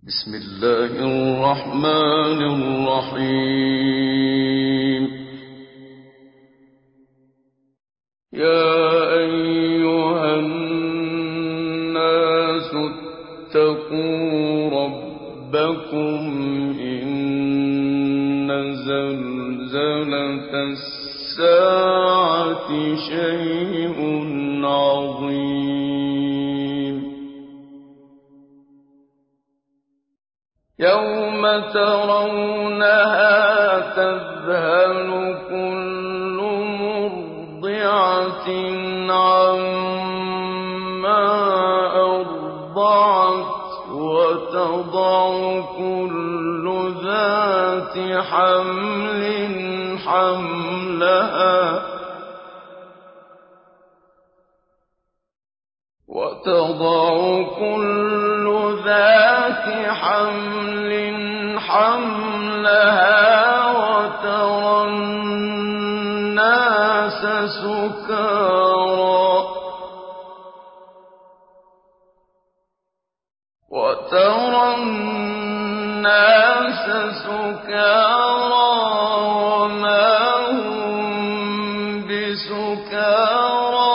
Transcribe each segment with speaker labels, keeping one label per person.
Speaker 1: بسم الله الرحمن الرحيم. يا أيها الناس اتقوا ربكم إن زلزلة الساعة شيء عظيم. يوم ترونها تذهل كل مرضعة عما أرضعت وتضع كل ذات حمل حملها وترى الناس سكارى وما هم بسكارى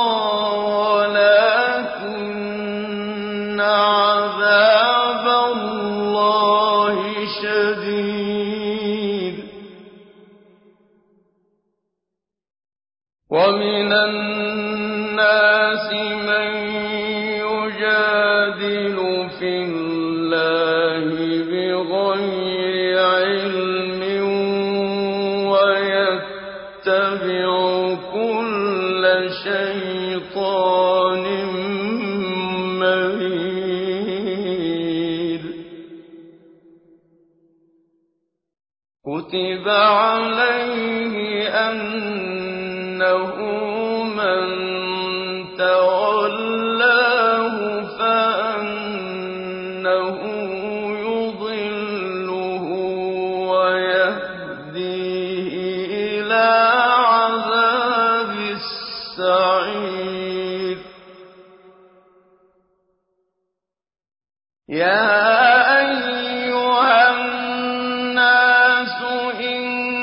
Speaker 1: ولكن عذاب الله شديد. ومن الناس من يجادل في الله بغير علم ويتبع كل شيطان مريد. كتب عليه أنه من تولاه فأنه يضله ويهديه إلى عذاب السعير. يا أيها الناس إن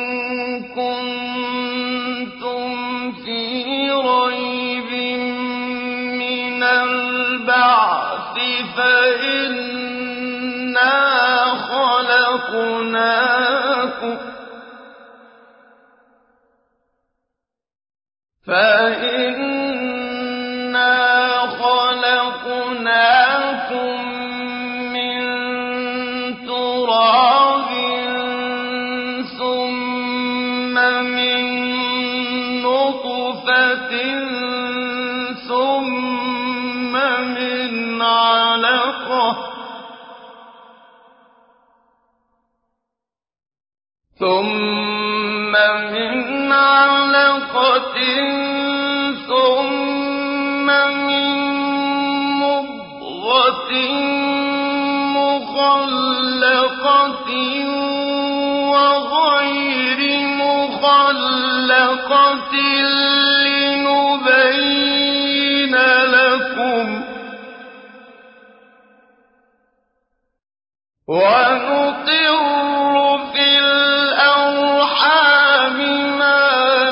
Speaker 1: كنتم في ريب من البعث فإنا خلقناكم من تراب ثم من نطفة ثم من علقة ثم من مضغة مخلقة وغير مخلقة لنبين لكم ونقر في الأرحام ما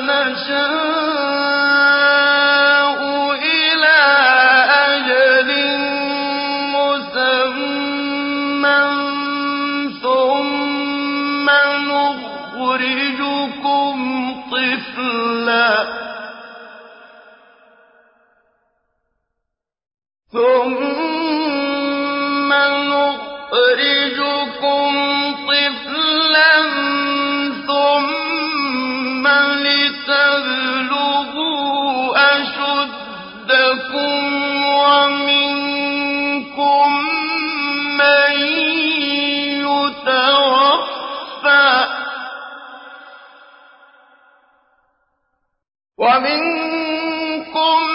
Speaker 1: نشاء إلى أجل مسمى ثم نخرجكم طفلا ثم لتبلغوا أشدكم ومنكم من يتوفى ومنكم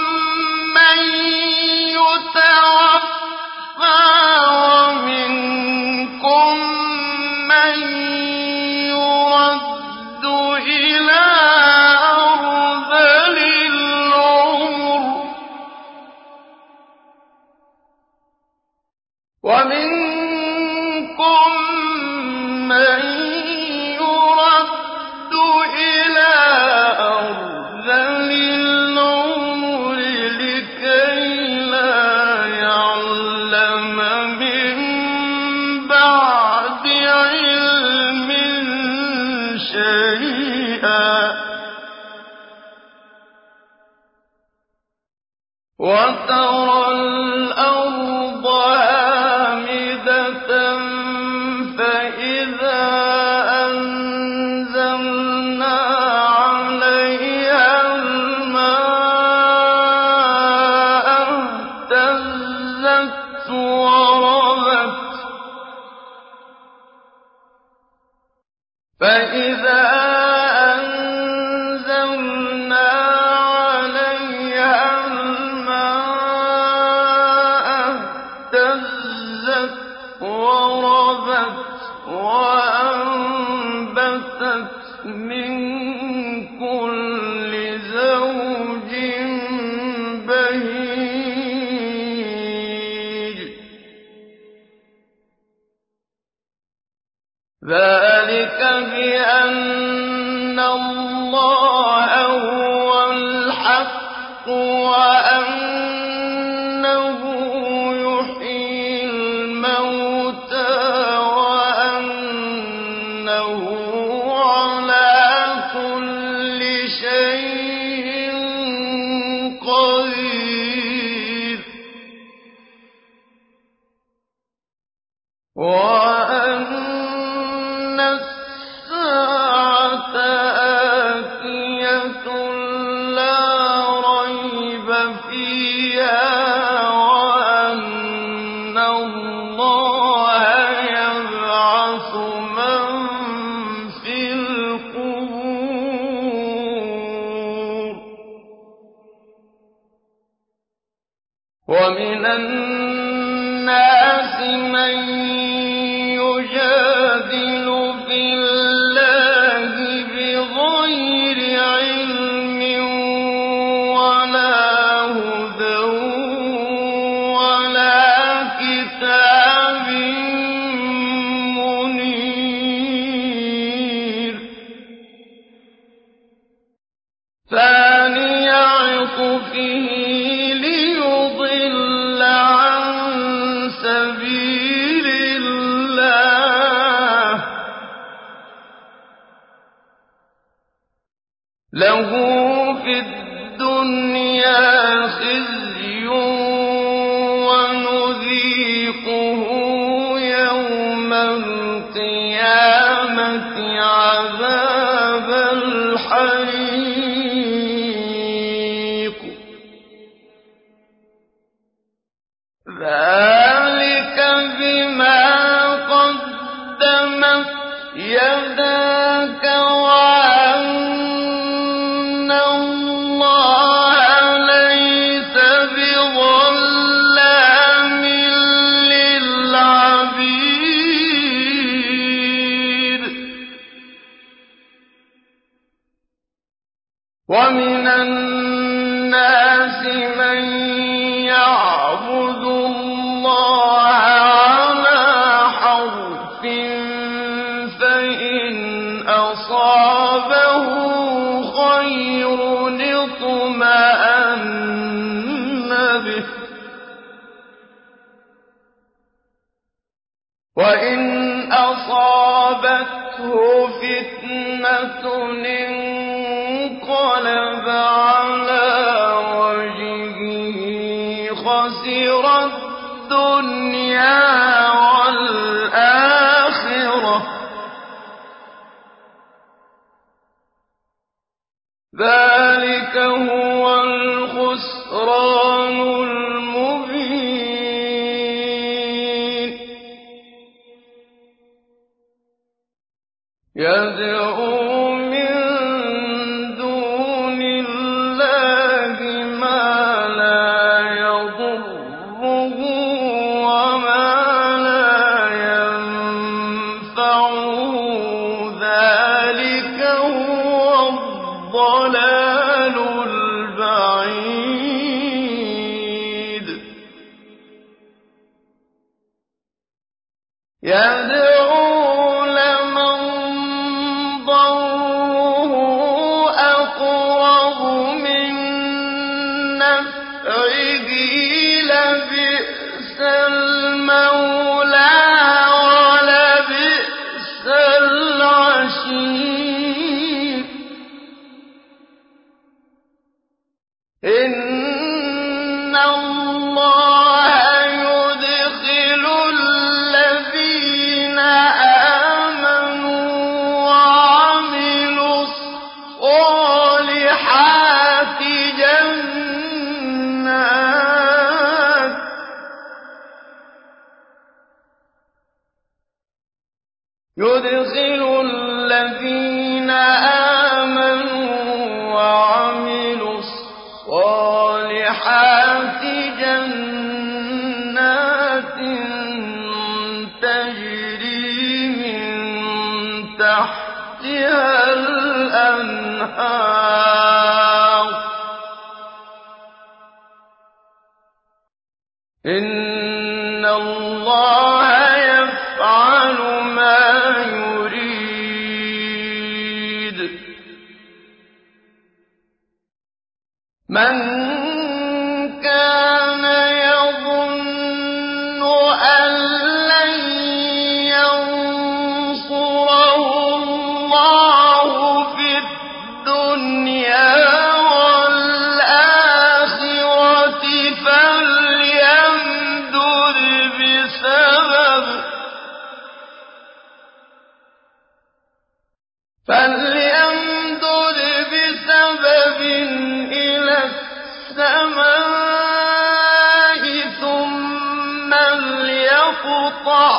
Speaker 1: فإذا أنزلنا عليها الماء اهتزت وربت وأنبتت من كل زوج بهيج ذلك بأن الله هو الحق وأنه يحيي الموتى وأنه على كل شيء قدير وأن الساعة آتية لا ريب فيها وأن الله يبعث من في القبور ومن الناس من يجادل في الله بغير علم ولا هدى ولا كتاب منير ثاني عطفه ليضل عن سبيل الله له في الدنيا خزي ونذيقه يوم القيامة عذاب الحريق ذلك بما قدمت يداك وأن الله ليس بظلام للعبيد ومن الناس من يعبد الله على حرف فإن أصابه خير اطمأن به وإن أصابته فتنة انقلب على وجهه خسر الدنيا والآخرة ذلك هو الخسران المبين يدعو من دون الله ما لا يضره وما لا ينفعه ذلك هو الضلال البعيد يدعو لمن ضره أقرب من نفعه لبئس المولى ولبئس العشير إن الله يدخل الذين آمنوا وعملوا الصالحات الَّذِينَ آمَنُوا وَعَمِلُوا الصَّالِحَاتِ جَنَّاتٍ تَجْرِي مِن تَحْتِهَا الْأَنْهَارُ ۚ إِنَّ اللَّهَ يَفْعَلُ مَا يُرِيدُ. مَن كَانَ يَظُنُّ أَن لَّن يَنصُرَهُ اللَّهُ فِي الدُّنْيَا وَالْآخِرَةِ فَلْيَمْدُدْ بِسَبَبٍ إِلَى السَّمَاءِ ثُمَّ لْيَقْطَعْ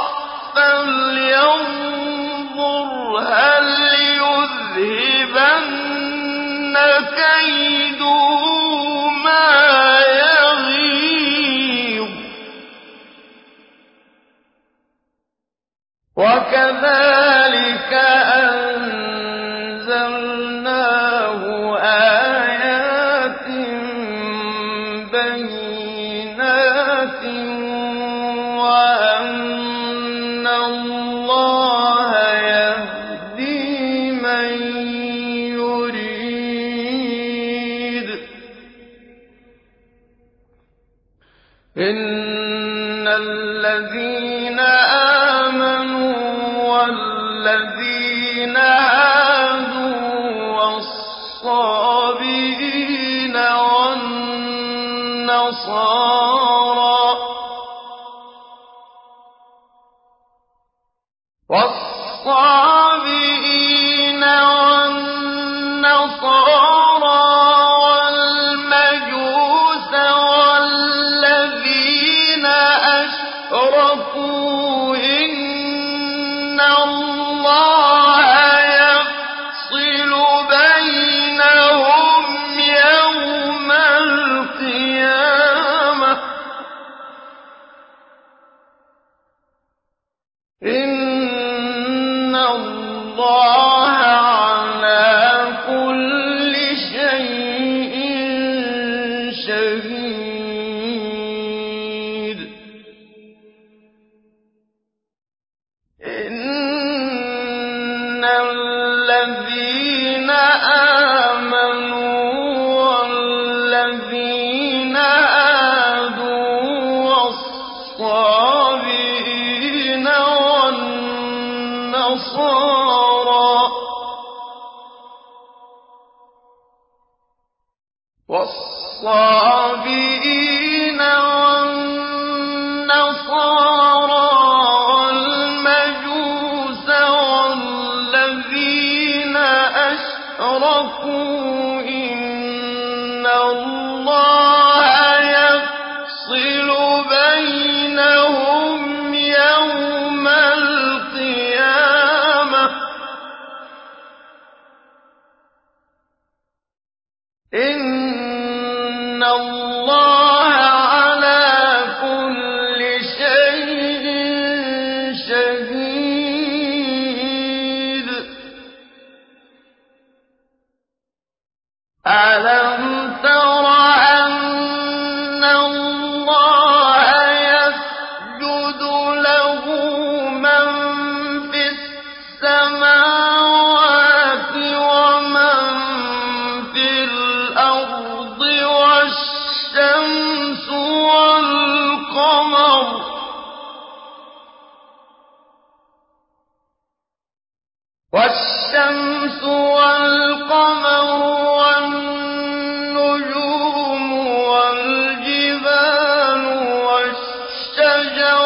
Speaker 1: فَلْيَنظُرْ هَلْ يُذْهِبَنَّ كَيْدُهُ مَا يَغِيظُ. وَكَذَٰلِكَ أَنزَلْنَاهُ آيَاتٍ بَيِّنَاتٍ وَأَنَّ اللَّهَ يَهْدِي مَن يُرِيدُ. إِنَّ الَّذِينَ آمَنُوا وَالَّذِينَ هَادُوا وَالصَّابِئِينَ وَالنَّصَارَىٰ وَالْمَجُوسَ وَالَّذِينَ أَشْرَكُوا إِنَّ اللَّهَ يَفْصِلُ بَيْنَهُمْ يَوْمَ الْقِيَامَةِ ۚ إِنَّ اللَّهَ عَلَىٰ كُلِّ شَيْءٍ شَهِيدٌ. إِنَّ الَّذِينَ آمَنُوا وَالَّذِينَ هَادُوا وَالصَّابِئِينَ وَالنَّصَارَىٰ وَالْمَجُوسَ وَالَّذِينَ أَشْرَكُوا إِنَّ اللَّهَ يَفْصِلُ بَيْنَهُمْ يَوْمَ الْقِيَامَةِ ۚ إِنَّ اللَّهَ عَلَىٰ كُلِّ شَيْءٍ شَهِيدٌ. أَلَمْ تَرَ أَنَّ اللَّهَ يَسْجُدُ لَهُ مَن فِي السَّمَاوَاتِ وَمَن فِي الْأَرْضِ وَالشَّمْسُ وَالْقَمَرُ وَالنُّجُومُ وَالْجِبَالُ وَالشَّجَرُ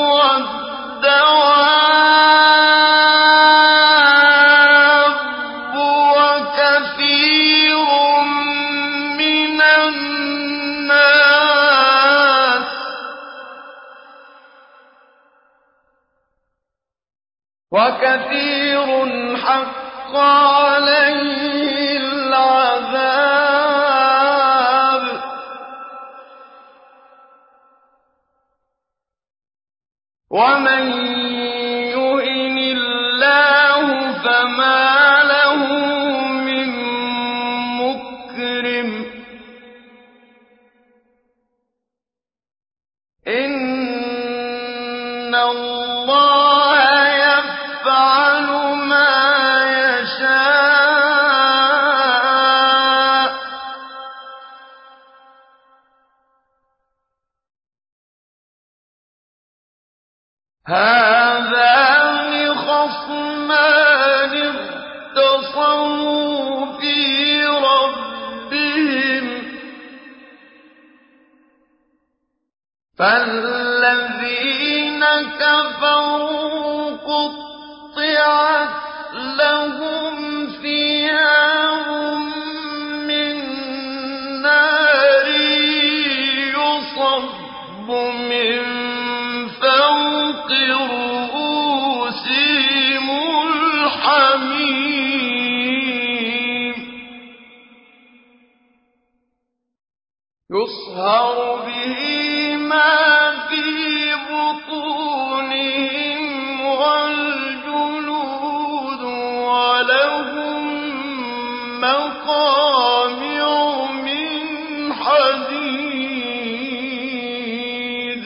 Speaker 1: وَالدَّوَابُّ وَكَثِيرٌ مِّنَ النَّاسِ وَكَثِيرٌ حَقَّ عليه العذاب ومن يهن الله فما له من مكرم إن الله يفعل ما يشاء هذان خصمان اختصموا في ربهم فالذين كفروا قطعت لهم ثياب من نار يصب من فوق رؤوسهم الحميم يصهر به ما في بطونهم والجلود ولهم مقامع من حديد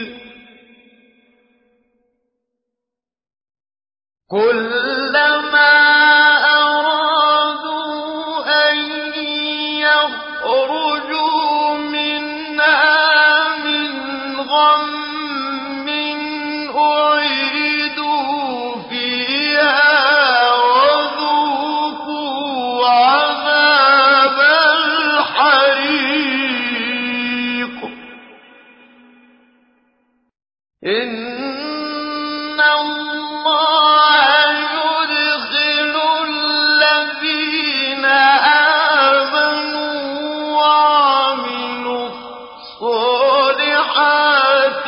Speaker 1: كلما أرادوا أن يخرجوا منها من غم أعيدوا فيها وذوقوا عذاب الحريق إن الله يدخل الذين آمنوا وعملوا الصالحات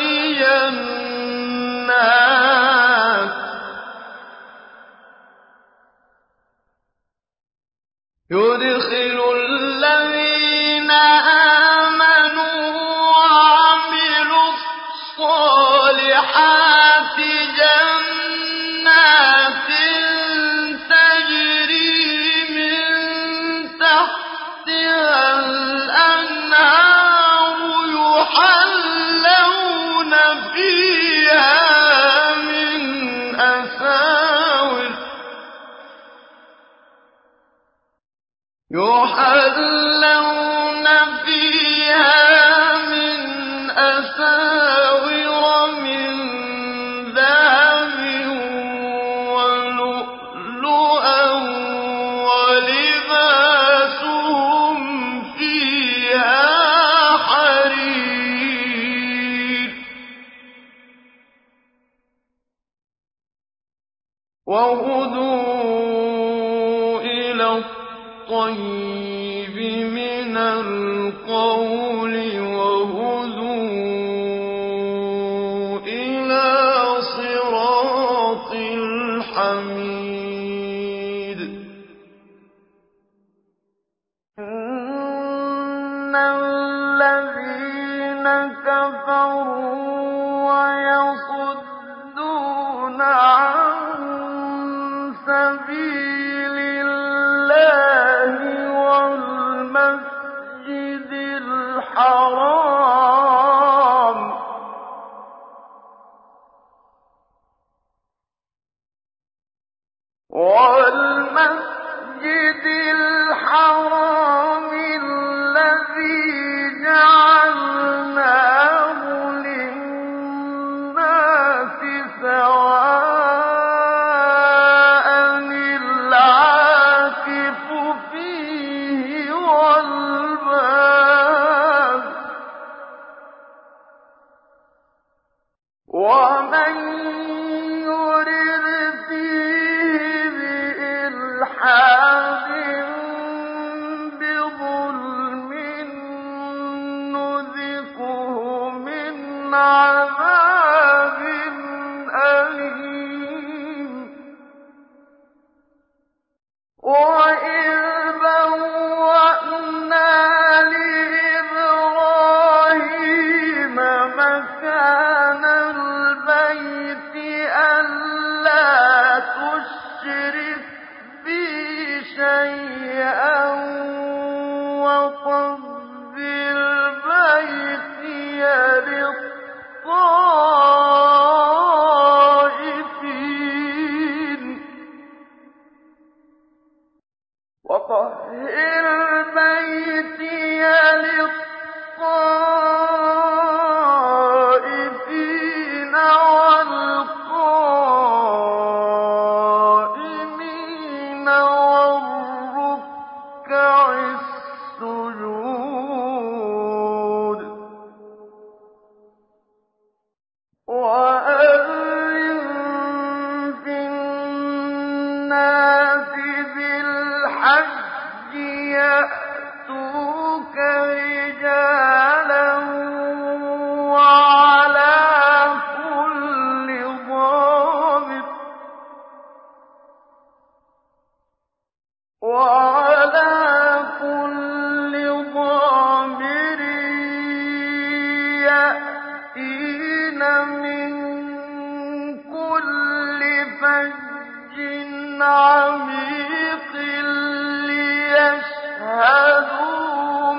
Speaker 1: جنات تجري من تحتها الأنهار يحلون فيها من أساور من ذهب ولؤلؤا ولباسهم فيها حرير وهدوا إلى الطيب من القول وهدوا إلى صراط الحميد إن الذين كفروا ويصدون عن سبيل الله والمسجد الحرام الذي جعلناه للناس سواء العاكف فيه والباد ومن يرد فيه بإلحاد رب البيت للطائفين وطهر بيتي للطائفين والقائمين والركع السجود وأذن في الناس بالحج يأتوك رجالا وعلى كل ضامر يأتين من كل فج عميق ليشهدوا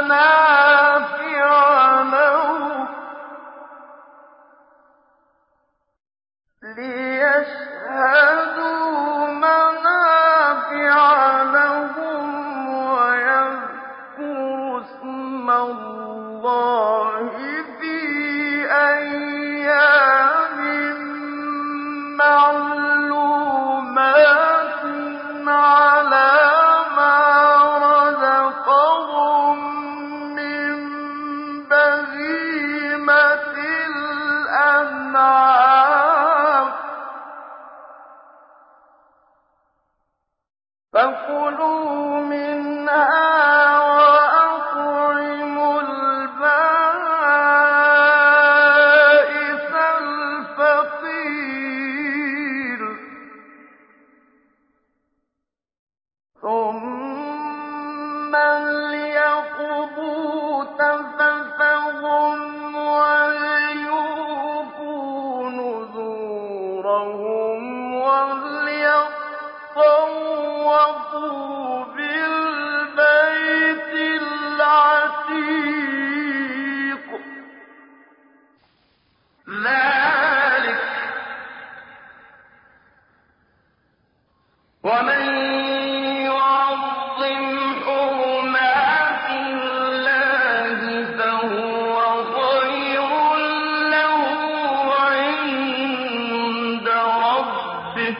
Speaker 1: منافع لهم ويذكروا اسم الله في أيام معلومات على ما رزقهم من بهيمة الأنعام فكلوا منها وأطعموا البائس الفقير ثم ليقضوا تفثهم وليوفوا نذورهم وليطوفوا بالبيت العتيق ذلك ومن يعظم حرمات الله فهو خير له عند ربه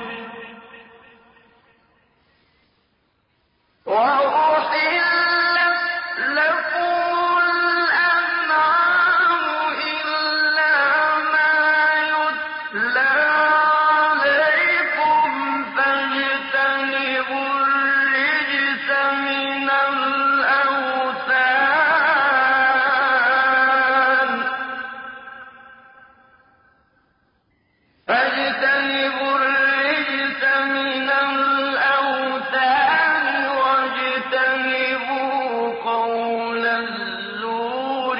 Speaker 1: وأحلت لكم الأنعام إلا ما يتلى عليكم فاجتنبوا الرجس من الأوثان واجتنبوا قول الزور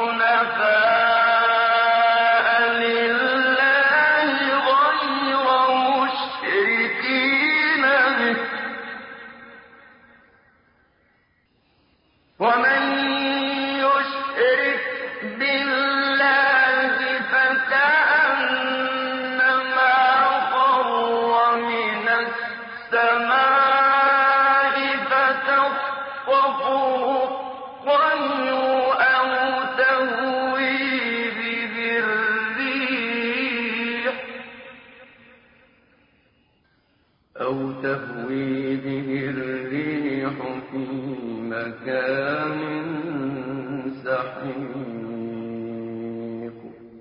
Speaker 1: حنفاء لله غير مشركين به ومن يشرك بالله فكأنما خر من السماء فتخطفه الطير أو تهوي به الريح في مكان سحيق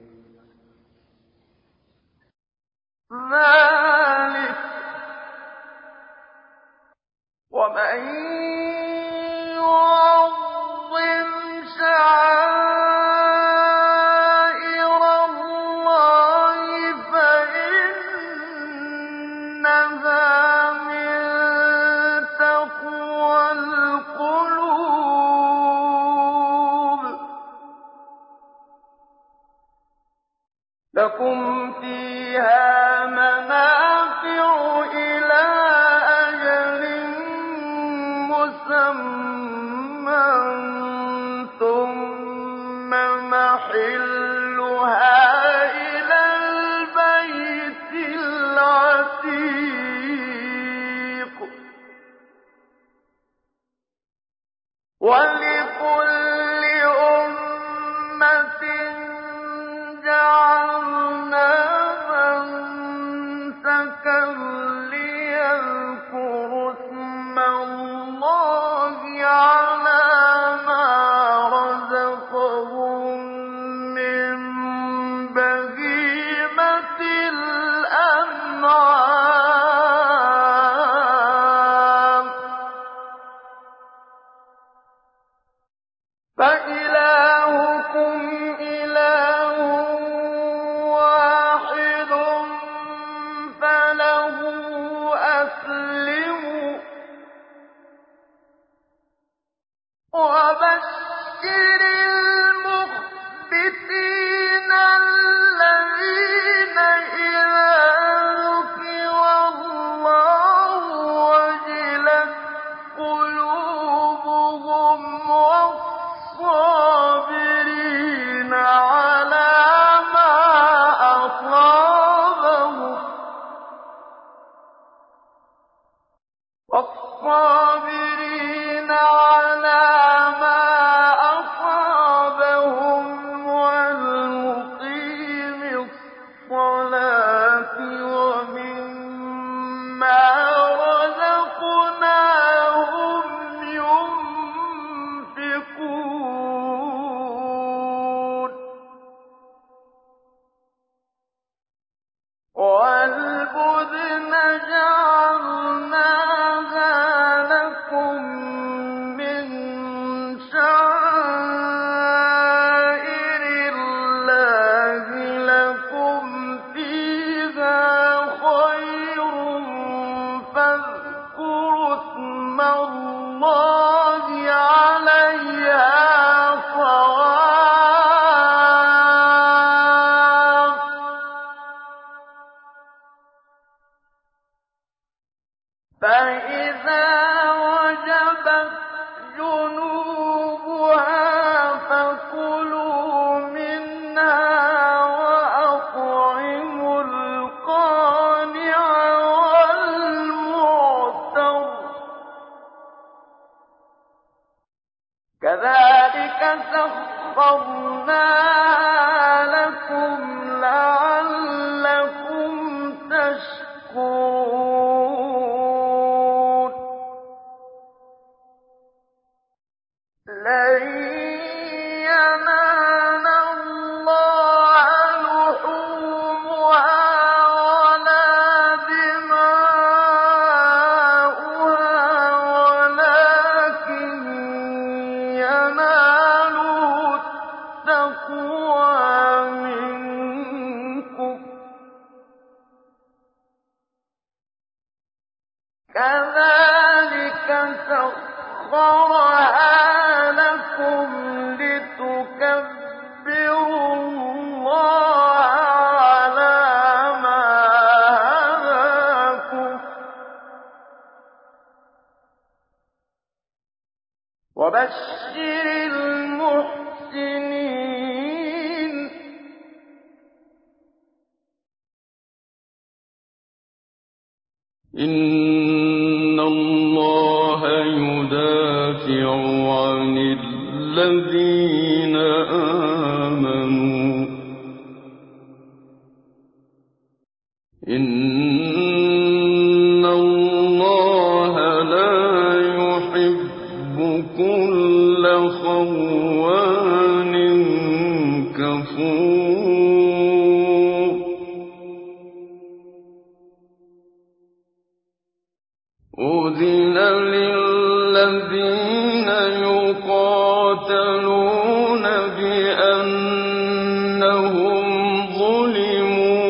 Speaker 1: ذلك ومن يعظم شعائر الله فإنها من تقوى القلوب لكم فيها منافع إلى أجل مسمى ليذكروا اسم الله على ما رزقهم من بهيمة الأنعام فإلهكم إله واحد فله أسلموا وبشر المخبتين الذين إذا ذكر الله وجلت قلوبهم والصابرين على ما أصابهم والمقيم الصلاة ومما رزقناهم ينفقون والبدن جعلناها لكم من شعائر الله لكم فيها خير فاذكروا اسم الله عليها صواف فإذا وجبت جنوبها فكلوا منها وأطعموا القانع والمعتر كذلك سخرناها لكم لعلكم تشكرون لن ينال الله لحومها ولا دماؤها ولكن يناله التقوى منكم كذلك سخرها لكم لتكبروا الله على ما هداكم وبشر المحسنين إن الله يدافع عن الذين آمنوا إن الله لا يحب كل خوان كفور أذن للذين يقاتلون بأنهم ظلموا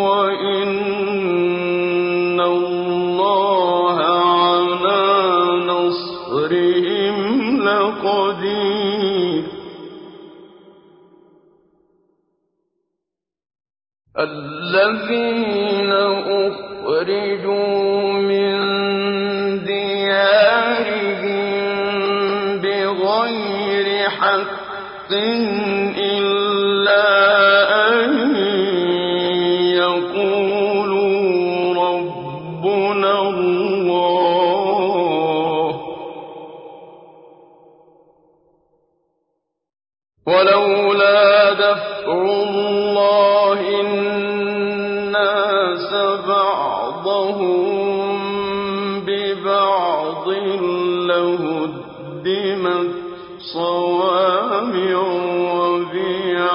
Speaker 1: وإن الله على نصرهم لقدير الذين أخرجوا من بغير حق إلا أن يقولوا ربنا الله ولولا دفع الله الناس بعضهم بَعْضَهُم بِبَعْضٍ لَّهُدِّمَتْ صَوَامِعُ وَبِيَعٌ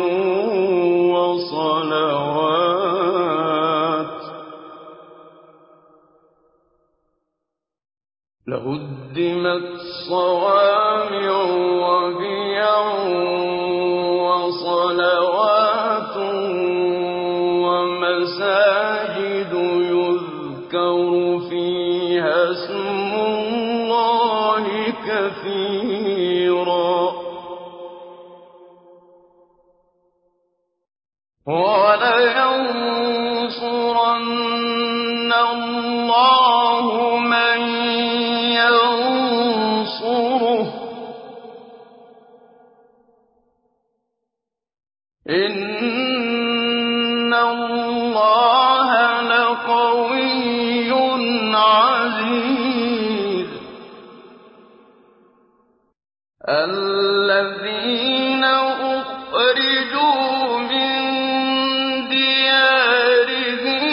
Speaker 1: وَصَلَوَاتٌ وَمَسَاجِدُ يُذْكَرُ فِيهَا اسْمُ اللَّهِ كَثِيرًا ۗ وَلَيَنصُرَنَّ اللَّهُ مَن يَنصُرُهُ ۗ إِنَّ اللَّهَ لَقَوِيٌّ عَزِيزٌ. الَّذِينَ أُخْرِجُوا مِن دِيَارِهِم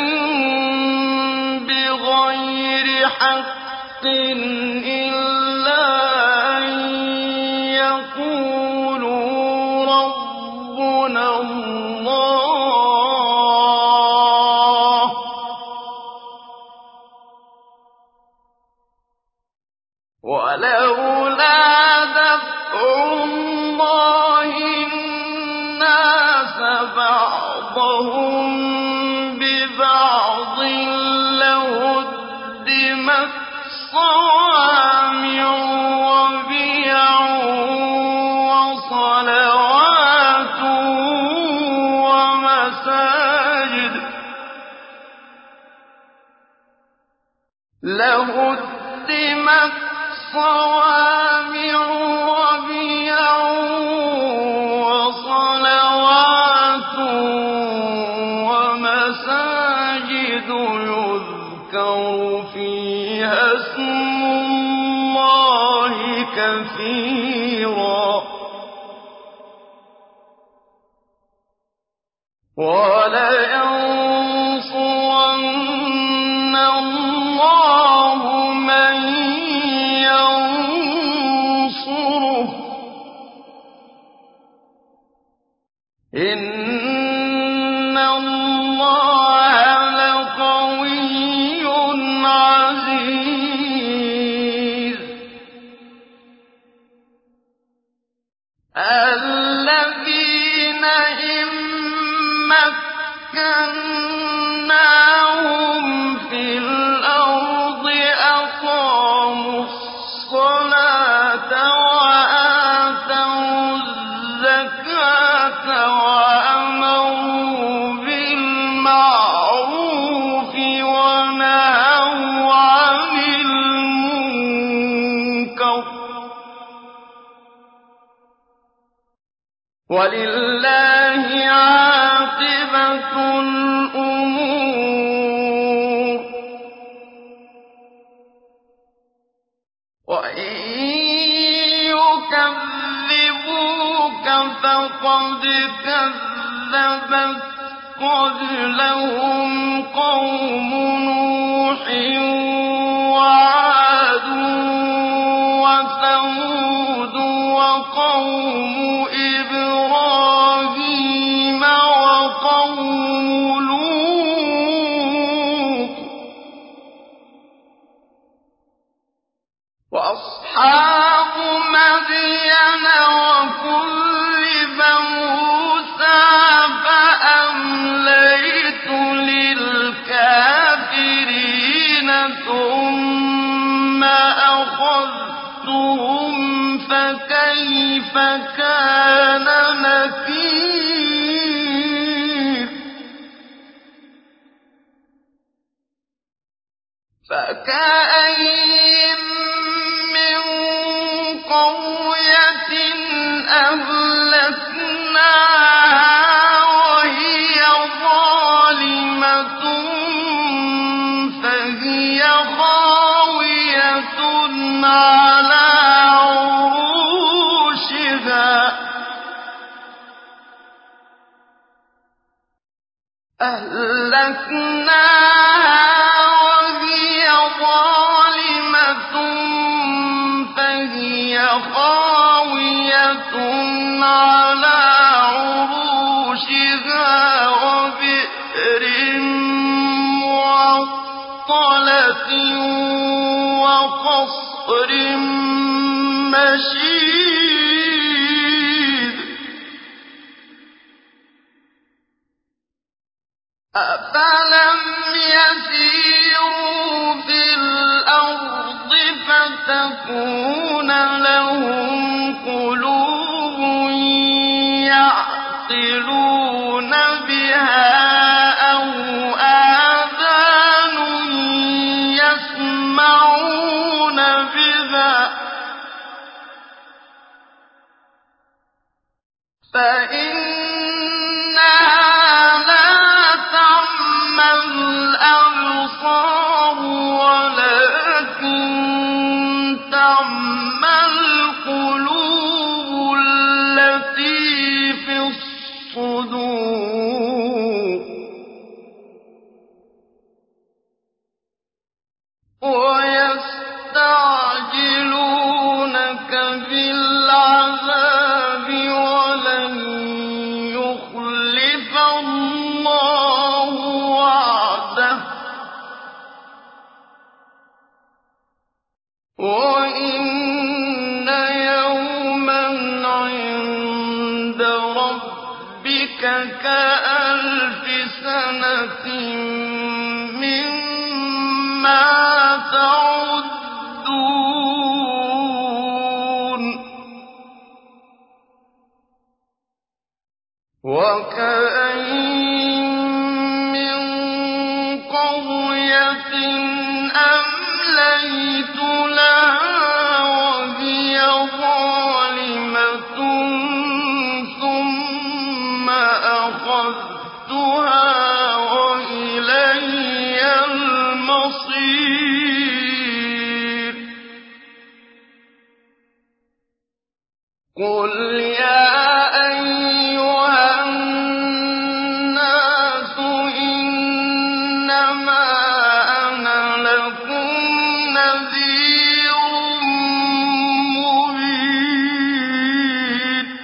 Speaker 1: بِغَيْرِ حَقٍّ إِلَّا أَن يَقُولُوا رَبُّنَا اللَّهُ ۗ وَلَوْلَا دَفْعُ اللَّهِ النَّاسَ بَعْضَهُم بِبَعْضٍ لَّهُدِّمَتْ صَوَامِعُ وَبِيَعٌ وَصَلَوَاتٌ وَمَسَاجِدُ يُذْكَرُ فِيهَا اسْمُ اللَّهِ كَثِيرًا ۗ وَلَيَنصُرَنَّ اللَّهُ مَن يَنصُرُهُ ۗ إِنَّ اللَّهَ لَقَوِيٌّ عَزِيزٌ. الَّذِينَ إِن مَّكَّنَّاهُمْ فِي الْأَرْضِ أَقَامُوا الصَّلَاةَ وَآتَوُا الزَّكَاةَ وَأَمَرُوا بِالْمَعْرُوفِ وَنَهَوْا عَنِ الْمُنكَرِ ۗ وَلِلَّهِ عَاقِبَةُ الْأُمُورِ. وَإِن يُكَذِّبُوكَ فَقَدْ كَذَّبَتْ قَبْلَهُمْ قَوْمُ نُوحٍ وَعَادٌ وَثَمُودُ وَقَوْمُ إِبْرَاهِيمَ وَقَوْمُ لُوطٍ وَأَصْحَابُ مَدْيَنَ وَكُذِّبَ مُوسَىٰ فَأَمْلَيْتُ لِلْكَافِرِينَ ثُمَّ أَخَذْتُهُمْ فَكَيْفَ كَانَ نَكِيرِ. فَكَأَيِّن مِّن قَرْيَةٍ أَهْلَكْنَاهَا وَهِيَ ظَالِمَةٌ فَهِيَ خَاوِيَةٌ عَلَىٰ عُرُوشِهَا أَهْلَكْنَا مُّفَصَّلَةٍ وَقَصْرٍ مَّشِيدٍ أَفَلَمْ يَسِيرُوا فِي الْأَرْضِ فَتَكُونَ لَهُمْ قُلُوبٌ يَعْقِلُونَ بِهَا أَوْ آذَانٌ يَسْمَعُونَ بِهَا ۖ فَإِنَّهَا لَا تَعْمَى الْأَبْصَارُ وَلَٰكِن تَعْمَى الْقُلُوبُ الَّتِي فِي الصُّدُورِ وَيَسْتَعْجِلُونَكَ بِالْعَذَابِ وَلَن يُخْلِفَ اللَّهُ وَعْدَهُ وَإِنَّ يَوْمًا عِندَ رَبِّكَ كَأَلْفِ سَنَةٍ مِّمَّا تَعُدُّونَ وَكَأَيِّن مِّن قَرْيَةٍ أَمْلَيْتُ لَهَا وَهِيَ ظَالِمَةٌ ثُمَّ أَخَذْتُهَا وَإِلَيَّ الْمَصِيرُ قُلْ يَا أَيُّهَا النَّاسُ إِنَّمَا أَنَا لَكُمْ نَذِيرٌ مُّبِينٌ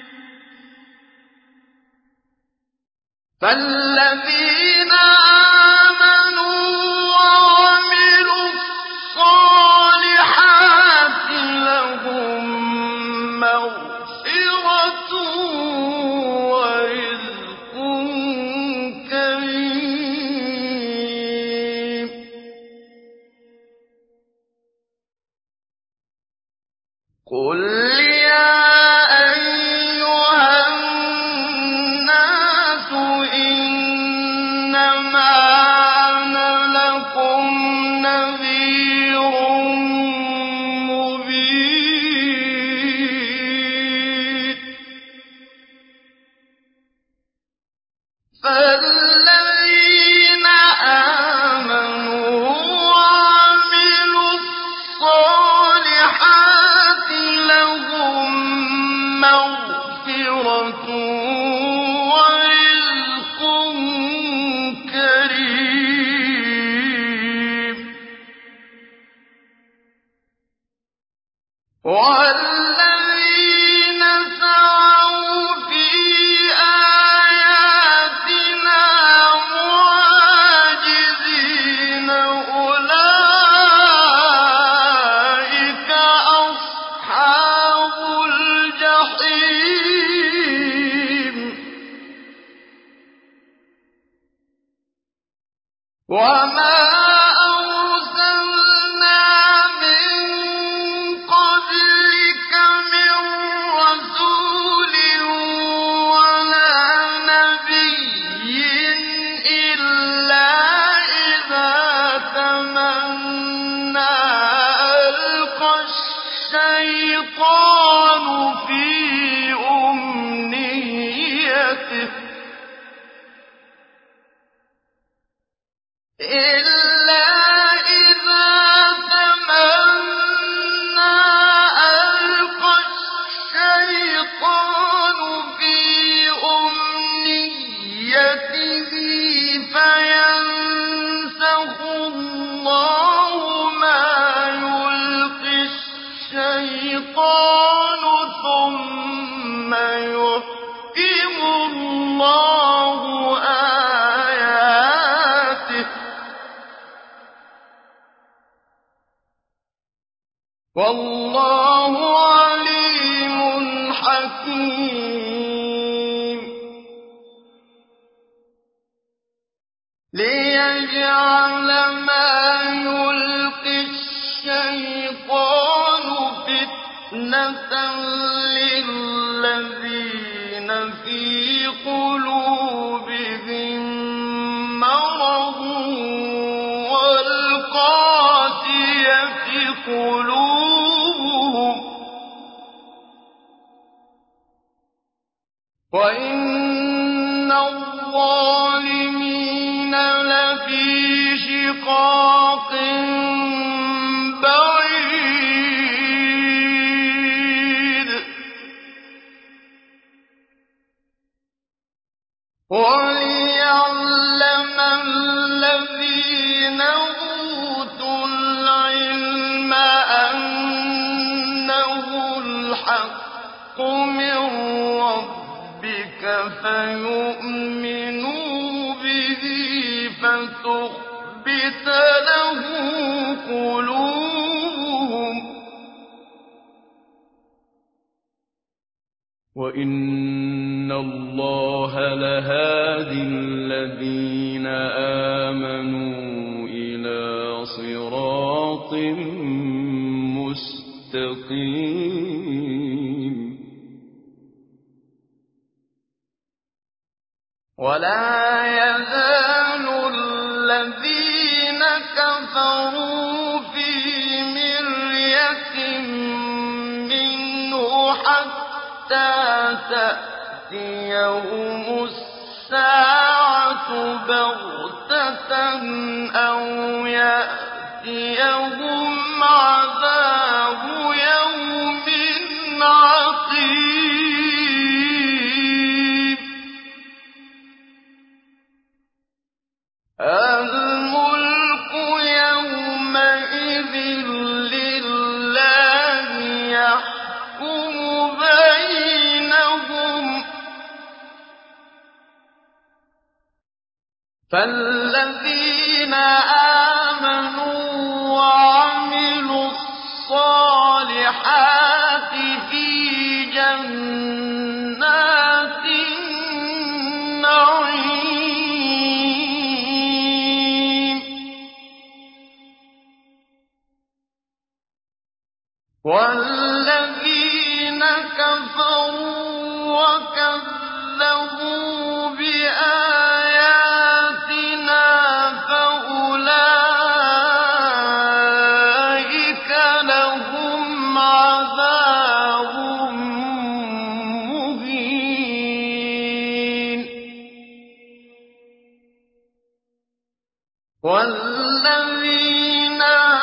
Speaker 1: فَالَّذِينَ آمَنُوا وَعَمِلُوا الصَّالِحَاتِ لَهُم مَّغْفِرَةٌ وَرِزْقٌ كَرِيمٌ قُلْ يَا أَيُّهَا النَّاسُ إِنَّمَا أَنَا لَكُمْ نَذِيرٌ مُّبِينٌ فَالَّذِينَ آمَنُوا وَعَمِلُوا الصَّالِحَاتِ لَهُم مَّغْفِرَةٌ وَرِزْقٌ كَرِيمٌ وَالَّذِينَ سَعَوْا فِي آيَاتِنَا مُعَاجِزِينَ أُولَٰئِكَ أَصْحَابُ الْجَحِيمِ وَمَا أَرْسَلْنَا مِن قَبْلِكَ مِن رَّسُولٍ وَلَا نَبِيٍّ إِلَّا إِذَا تَمَنَّىٰ أَلْقَى الشَّيْطَانُ فِي أُمْنِيَّتِهِ فَيَنسَخُ اللَّهُ مَا يُلْقِي الشَّيْطَانُ ثُمَّ يُحْكِمُ اللَّهُ آيَاتِهِ والله عليم حكيم ليجعل ما يلقي الشيطان فتنة للذين في قلوبهم مرض والقاسية قلوبهم وإن الظالمين لفي شقاق بعيد وليعلم الذين أوتوا العلم أنه الحق من ربك فيؤمنوا به فتخبت له قلوبهم وإن الله لهادي الذين آمنوا إلى صراط مستقيم ولا يزال الذين كفروا في مرية منه حتى تأتيهم الساعة بغتة أو يأتيهم عذاب يوم عقيم الملك يومئذ لله يحكم بينهم فالذين آمنوا وعملوا الصالحات في جنات النعيم والذين كفروا وكذبوا بآياتنا فأولئك لهم عذاب مهين والذين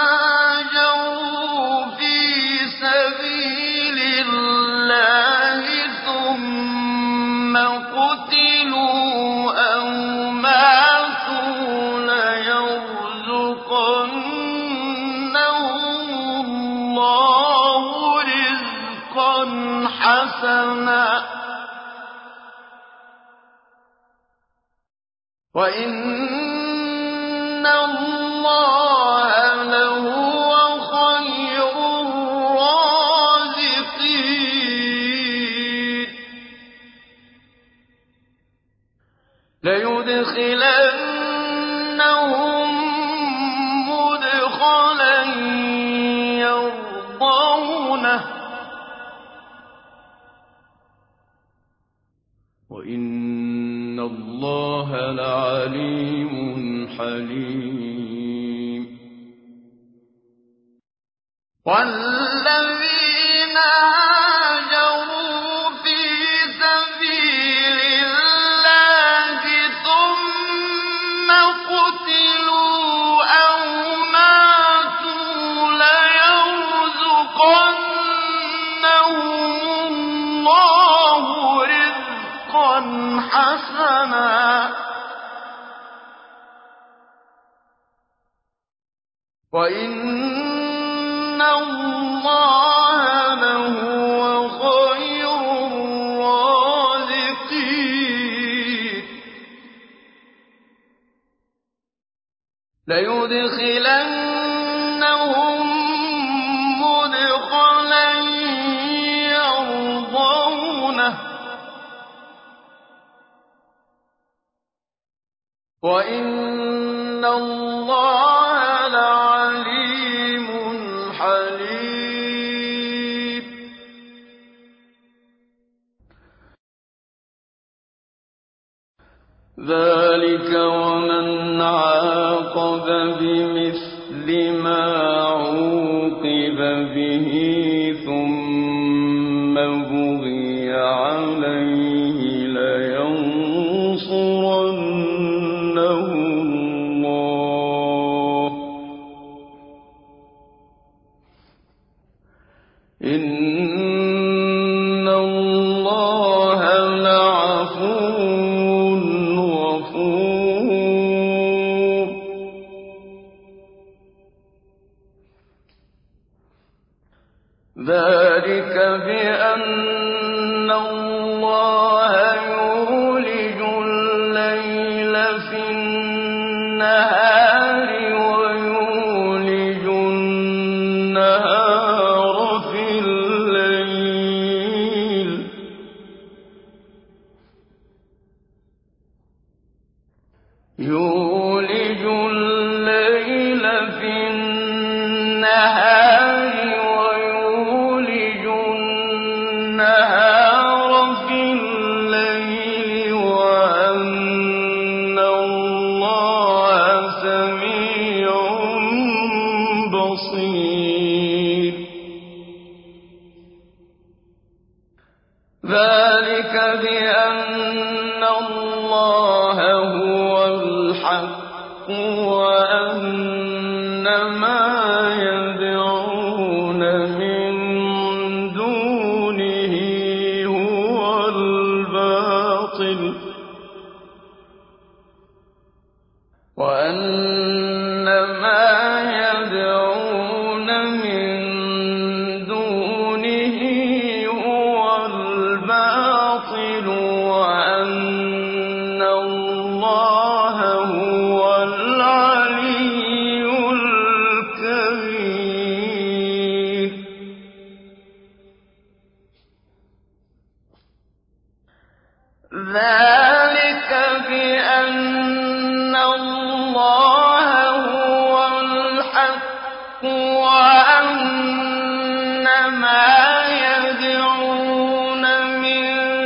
Speaker 1: هاجروا في سبيل الله ثم قتلوا أو ماتوا ليرزقنهم الله رزقا حسنا وإن الله لهو خير الرازقين ليدخلنهم مدخلا يرضونه وإن الله لعليم حليم والذين هاجروا في سبيل الله ثم قتلوا أو ماتوا ليرزقنهم الله رزقا حسنا وإن الله لهو خير الرازقين ليدخلنهم مدخلا وَإِنَّ اللَّهَ لَعَلِيمٌ حَلِيمٌ. ذَلِكَ وَمَنْ عَاقَبَ بِمِثْلِ مَا عُوقِبَ بِهِ ثُمَّ بُغِيَ عَلَيْهِ لَيَنصُرَنَّهُ اللَّهُ ۗ إِنَّ اللَّهَ لَعَفُوٌّ غَفُورٌ. ذَلِكَ بِأَنَّ اللَّهَ يُولِجُ اللَّيْلَ فِي النَّهَارِ وَيُولِجُ النَّهَارَ فِي اللَّيْلِ ۚ يُولِجُ اللَّيْلَ فِي النَّهَارِ وَيُولِجُ النَّهَارَ فِي اللَّيْلِ وَأَنَّ اللَّهَ سَمِيعٌ بَصِيرٌ. ذَلِكَ بِأَنَّ اللَّهَ هُوَ الْحَقُّ وَأَنَّ مَا يَدْعُونَ مِن دُونِهِ هُوَ الْبَاطِلُ وَأَنَّ مَا يَدْعُونَ مِن دُونِهِ هُوَ الْبَاطِلُ وَأَنَّ اللَّهَ هُوَ الْعَلِيُّ الْكَبِيرُ. ذَلِكَ بِأَنَّ اللَّهَ هُوَ الْحَقُّ وَأَنَّ مَا يَدْعُونَ مِن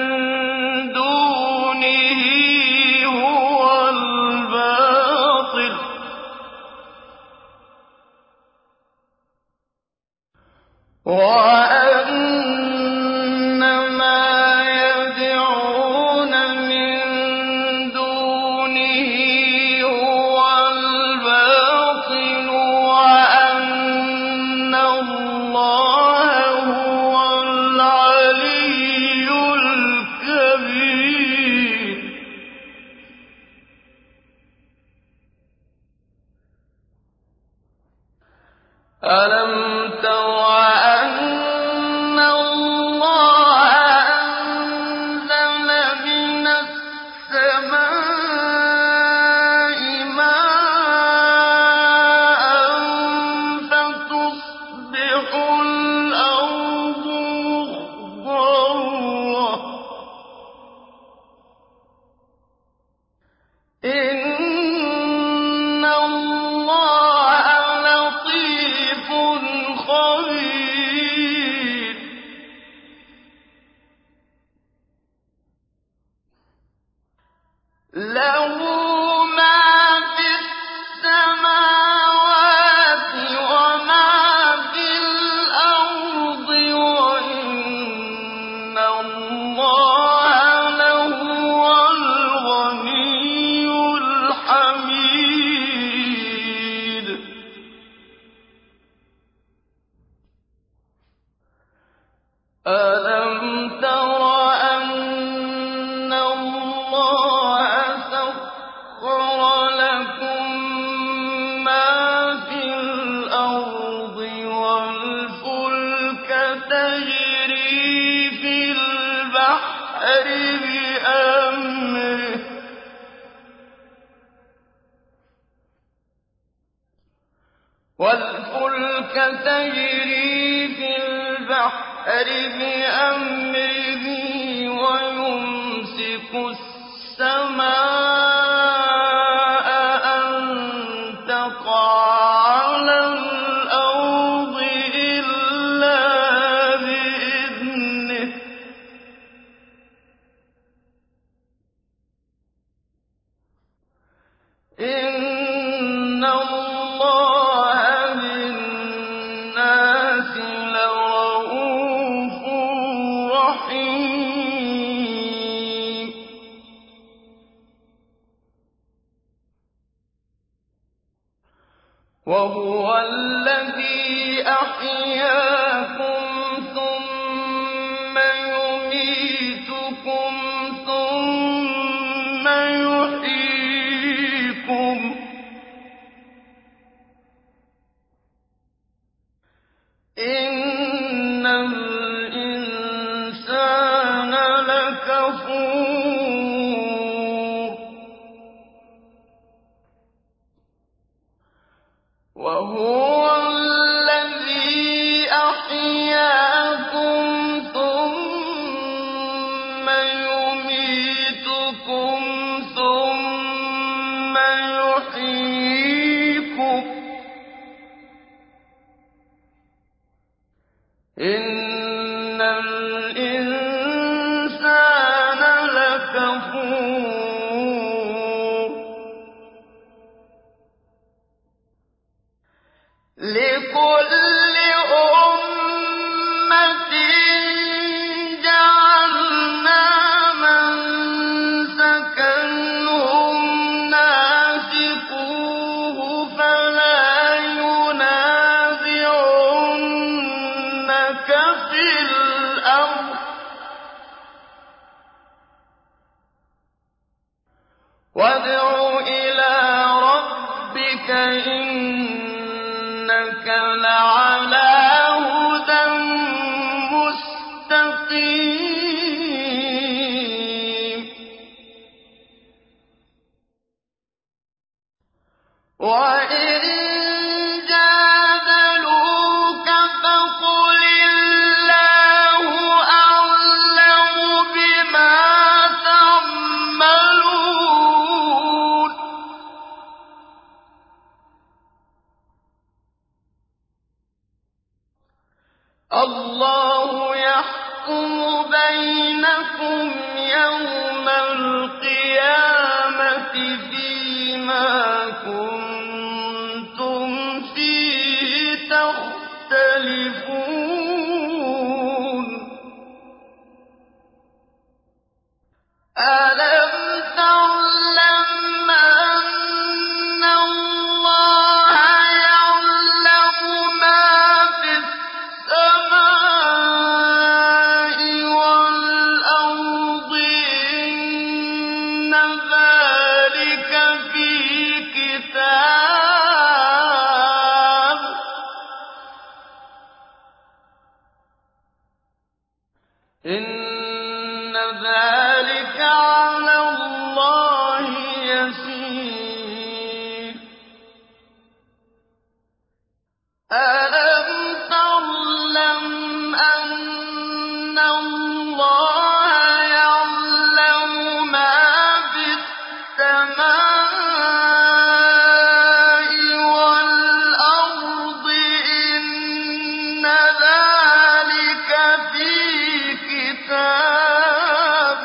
Speaker 1: دُونِهِ هُوَ الْبَاطِلُ وَأَنَّ مَا يَدْعُونَ مِن دُونِهِ هُوَ الْبَاطِلُ وَأَنَّ اللَّهَ هُوَ الْعَلِيُّ الْكَبِيرُ. أَلَمْ تَرَ أَنَّ اللَّهَ أَنزَلَ مِنَ السَّمَاءِ مَاءً فَتُصْبِحُ الْأَرْضُ مُخْضَرَّةً ۗ إِنَّ اللَّهَ لَطِيفٌ خَبِيرٌ. لَّهُ مَا فِي السَّمَاوَاتِ وَمَا فِي الْأَرْضِ وَإِنَّ اللَّهَ لَهُوَ الْغَنِيُّ الْحَمِيدُ. أَلَمْ تَرَ أَنَّ اللَّهَ سَخَّرَ لَكُم مَّا فِي الْأَرْضِ وَالْفُلْكَ تَجْرِي فِي الْبَحْرِ بِأَمْرِهِ وَيُمْسِكُ السَّمَاءَ وهو الذي أحياكم ثم يميتكم ثم يحييكم إن الإنسان لكفور وهو الذي أحياكم ثم يميتكم ثم يحييكم إن الإنسان لكفور لكل أمة جعلنا منسكا هم ناسكوه فلا ينازعنك في الأمر وادع إلى ربك إنك لعلى هدى مستقيم وإن جادلوك فقل الله أعلم بما تعملون الله يحكم بينكم يوم القيامة فيما كنتم فيه تختلفون ألم تعلم أن الله يعلم ما في السماء والأرض إن ذلك في كتاب إن ذلك على الله يسير ألم تعلم أن الله يعلم ما في السماء والأرض إن ذلك في كتاب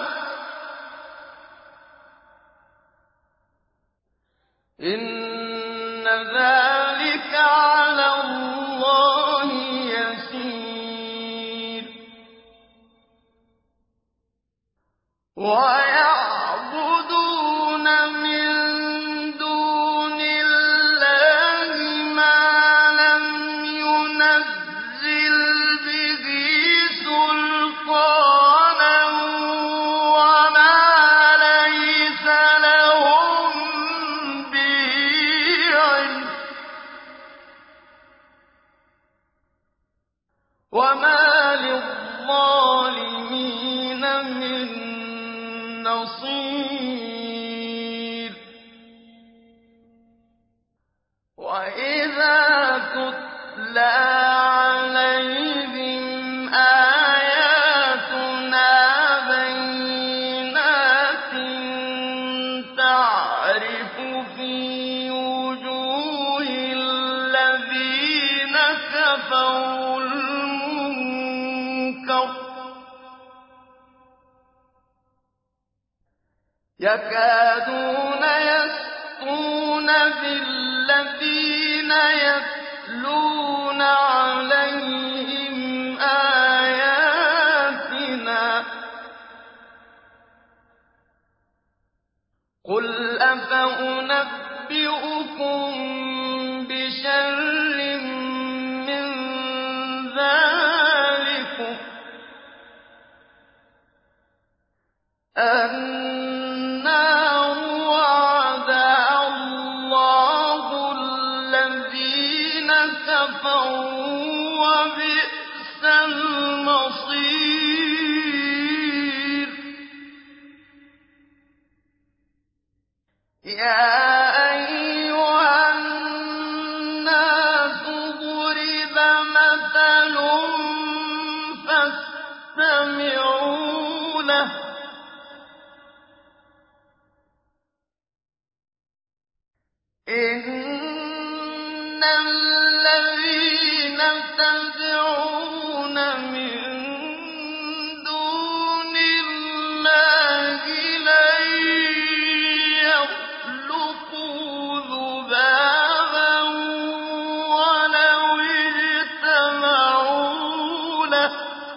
Speaker 1: إن ذلك على الله يسير ويعبدون من دون الله ما لم ينزل به سلطانا وما ليس لهم به علم وما للظالمين من نصير وإذا تتلى عليهم آياتنا بينات تعرف في وجوه الذين كفروا المنكر يكادون يسطون بالذين يتلون عليهم آياتنا قل أفأنبئكم بشر كَفَرُوا وَبِئْسَ الْمَصِيرُ يَا أَيُّهَا النَّاسُ ضُرِبَ مَثَلٌ فَاسْتَمِعُوا لَهُ إِنَّ الَّذِينَ تَدْعُونَ مِن دُونِ اللَّهِ لَن يَخْلُقُوا ذُبَابًا وَلَوِ اجْتَمَعُوا لَهُ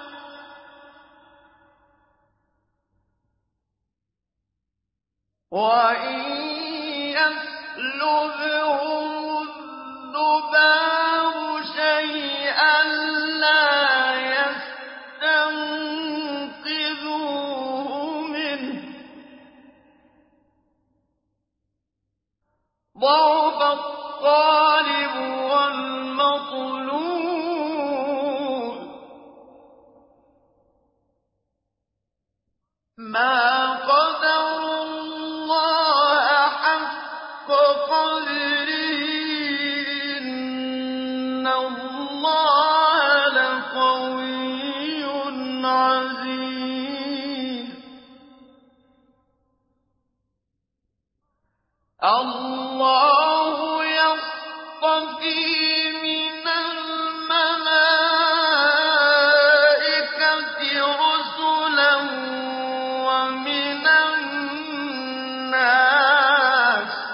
Speaker 1: وَإِن يَسْلُبْهُمُ الذُّبَابُ شَيْئًا لَّا يَسْتَنقِذُوهُ مِنْهُ ۚ ضَعُفَ الطَّالِبُ وَالْمَطْلُوبُ مَا قَدَرُوا اللَّهَ حَقَّ قَدْرِهِ ۗ إِنَّ اللَّهَ لَقَوِيٌّ عَزِيزٌ اللَّهُ يَصْطَفِي مِنَ الْمَلَائِكَةِ رُسُلًا وَمِنَ النَّاسِ ۚ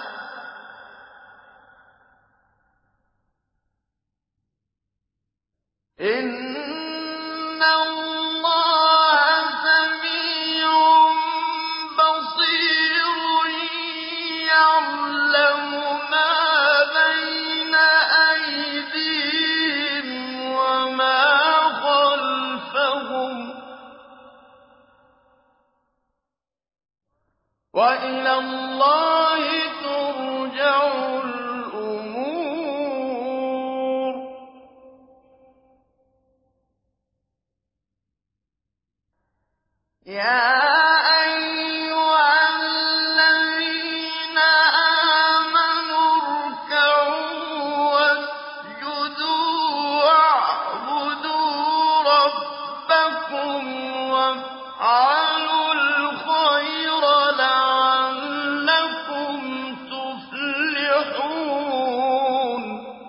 Speaker 1: إِنَّ اللَّهَ سَمِيعٌ بَصِيرٌ يَعْلَمُ مَا بَيْنَ أَيْدِيهِمْ وَمَا خَلْفَهُمْ ۗ وَإِلَى اللَّهِ تُرْجَعُ الْأُمُورُ يَا أَيُّهَا الَّذِينَ آمَنُوا ارْكَعُوا وَاسْجُدُوا وَاعْبُدُوا رَبَّكُمْ وَافْعَلُوا الْخَيْرَ لَعَلَّكُمْ تُفْلِحُونَ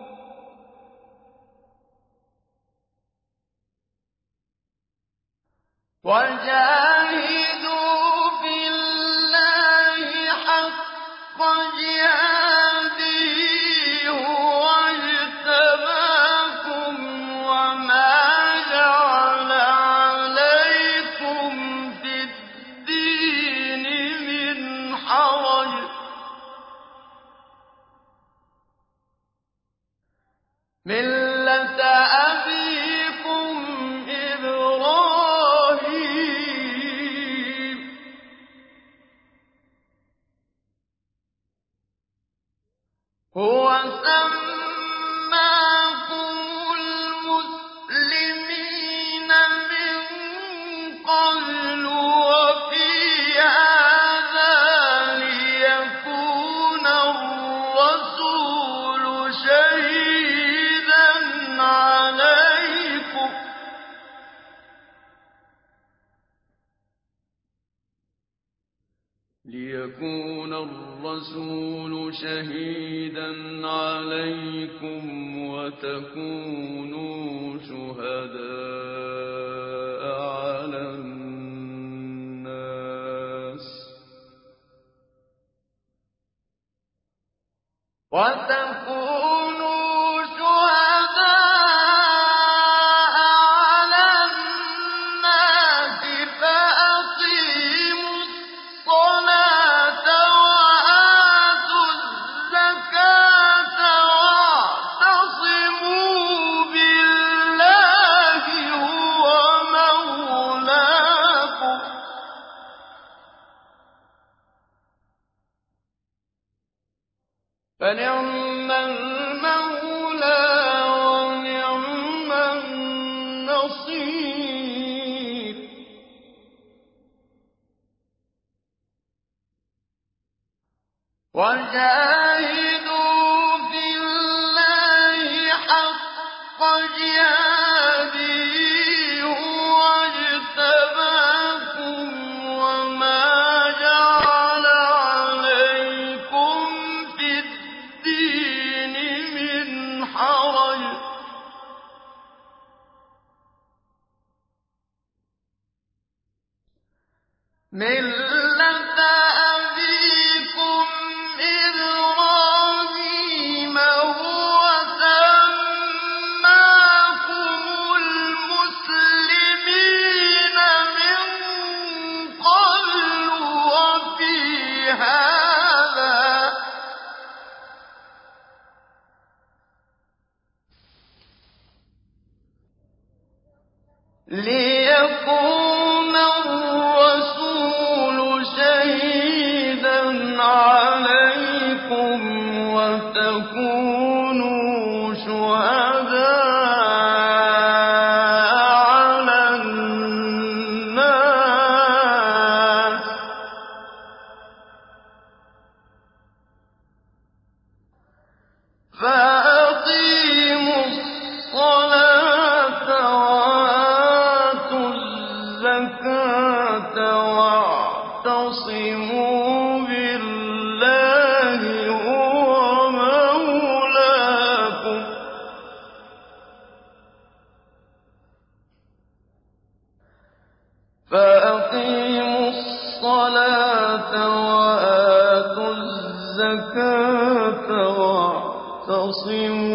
Speaker 1: وَجَاهِدُوا فِي اللَّهِ حَقَّ جِهَادِهِ هُوَ اجْتَبَاكُمْ وَمَا جَعَلَ عَلَيْكُمْ فِي الدِّينِ مِنْ حَرَجٍ ۚ مِّلَّةَ أَبِيكُمْ إِبْرَاهِيمَ هُوَ سَمَّاكُمُ الْمُسْلِمِينَ مِن قَبْلُ وَفِي هَٰذَا لِيَكُونَ الرَّسُولُ شَهِيدًا عَلَيْكُمْ ۚ وَتَكُونُوا شُهَدَاءَ عَلَى النَّاسِ فَأَقِيمُوا الصَّلَاةَ وَآتُوا الزَّكَاةَ وَاعْتَصِمُوا بِاللَّهِ هُوَ مَوْلَاكُمْ ۖ فَنِعْمَ وجاهدوا في الله حق جهاده هو اجتباكم وما جعل عليكم في الدين من حرج ملة أبيكم إبراهيم هو سماكم المسلمين من قبل وفي هذا ليكون الرسول شهيدا عليكم وتكونوا شهداء على الناس فأقيموا الصلاة وآتوا الزكاة واعتصموا بالله هو مولاكم فأقيموا الصلاة وآتوا الزكاة واعتصموا